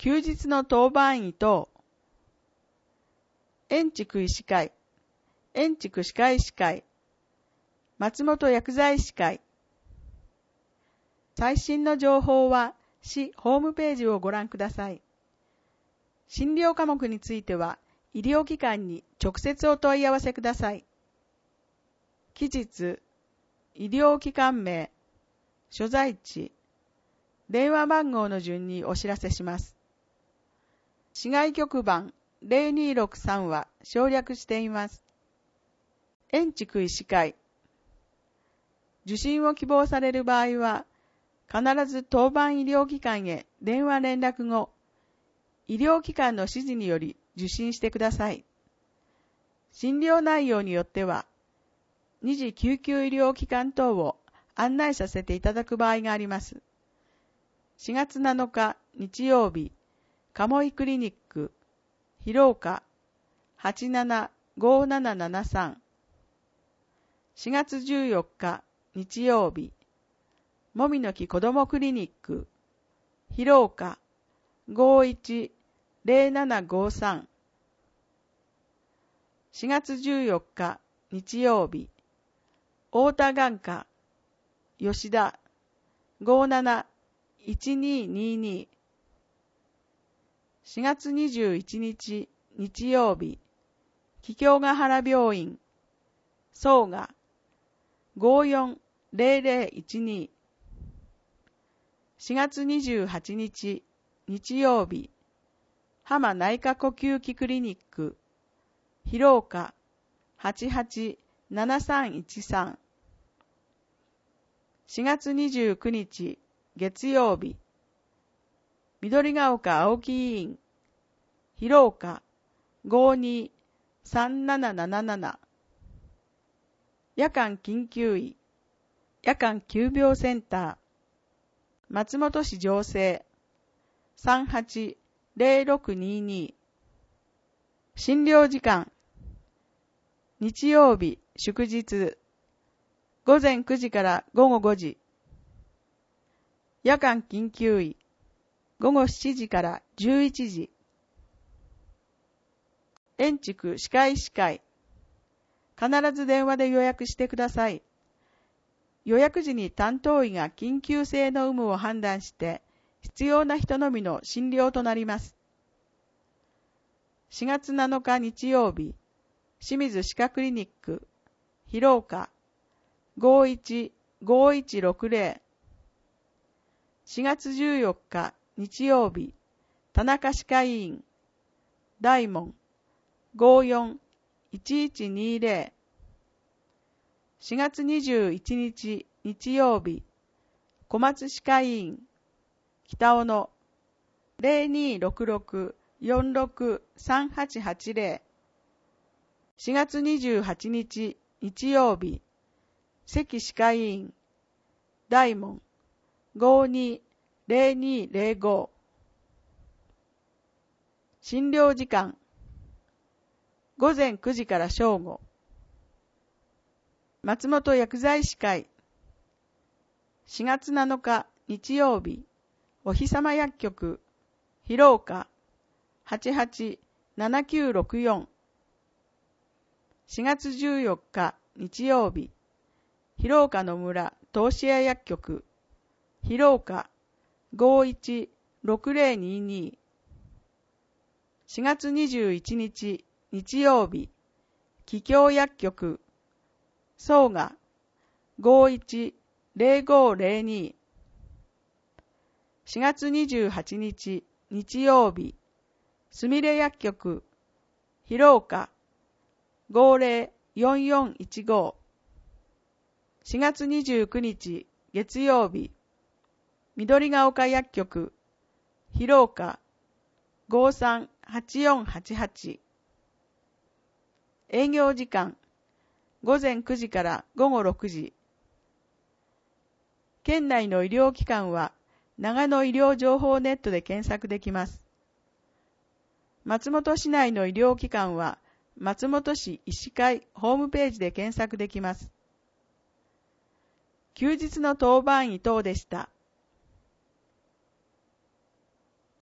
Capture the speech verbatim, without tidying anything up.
休日の当番医等、円畜医師会、円畜歯科医師会、松本薬剤師会。最新の情報は市ホームページをご覧ください。診療科目については医療機関に直接お問い合わせください。期日、医療機関名、所在地、電話番号の順にお知らせします。市外局番ゼロにーろくさんは省略しています。円畜医師会。受診を希望される場合は、必ず当番医療機関へ電話連絡後、医療機関の指示により受診してください。診療内容によっては、二次救急医療機関等を案内させていただく場合があります。しがつなのか日曜日、鴨居クリニック、広岡 はちななごーななななさん。しがつじゅうよっか日曜日、もみの木こどもクリニック、広岡 ごーいちゼロななごーさん。しがつじゅうよっか日曜日、太田眼科、吉田 ごーなないちにーにーにー。しがつにじゅういちにち日曜日、桔梗ヶ原病院、総賀 ごーよんゼロゼロいちにー。しがつにじゅうはちにち日曜日、浜内科呼吸器クリニック、広岡 はちはちななさんいちさん。しがつにじゅうくにち月曜日、緑が丘青木医院、広岡 ごーにーさんなななななな。夜間緊急医、夜間急病センター、松本市情勢 さんはちゼロろくにーにー。診療時間、日曜日祝日、ごぜんくじからごごごじ。夜間緊急医、ごごしちじからじゅういちじ。円畜歯科医師会。必ず電話で予約してください。予約時に担当医が緊急性の有無を判断して、必要な人のみの診療となります。しがつなのか日曜日、清水歯科クリニック、広岡 ごーいちごーいちろくゼロ。しがつじゅうよっか日曜日、田中歯科医院、大門 ごーよんいちいちにーゼロ。しがつにじゅういちにち日曜日、小松歯科医院、北尾野 ゼロにーろくろくよんろくさんはちはちゼロ。しがつにじゅうはちにち日曜日、関歯科医院、大門 ごーにーゼロにーゼロご。診療時間、ごぜんくじから正午。松本薬剤師会。しがつなのか日曜日、お日様薬局、広岡 はちはちななきゅうろくよん。しがつじゅうよっか日曜日、広岡の村東市屋薬局、広岡 ごーいちろくゼロにーにー。しがつにじゅういちにち日曜日、桔梗薬局、総賀 ごーいちゼロごーゼロにー。しがつにじゅうはちにち日曜日、すみれ薬局、広岡 ごーゼロよんよんいちご。しがつにじゅうくにち月曜日、緑が丘薬局、広岡 ごーさんはちよんはちはち。営業時間、ごぜんくじからごごろくじ。県内の医療機関は、長野医療情報ネットで検索できます。松本市内の医療機関は、松本市医師会ホームページで検索できます。休日の当番医等でした。